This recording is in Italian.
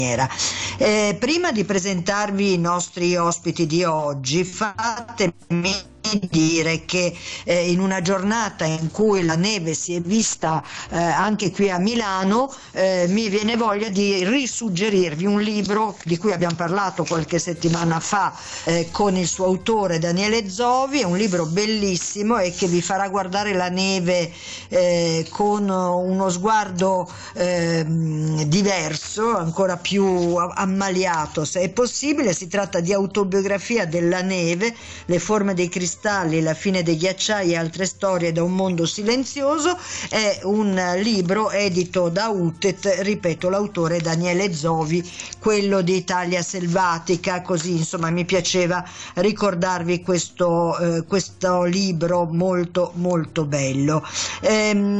Prima di presentarvi i nostri ospiti di oggi, fatemi dire che in una giornata in cui la neve si è vista anche qui a Milano, mi viene voglia di risuggerirvi un libro di cui abbiamo parlato qualche settimana fa con il suo autore Daniele Zovi. È un libro bellissimo e che vi farà guardare la neve con uno sguardo diverso, ancora più ammaliato se è possibile. Si tratta di Autobiografia della neve, le forme dei cristalli, la fine dei ghiacciai e altre storie da un mondo silenzioso. È un libro edito da Utet, ripeto, l'autore è Daniele Zovi, quello di Italia Selvatica. Così insomma mi piaceva ricordarvi questo libro molto molto bello.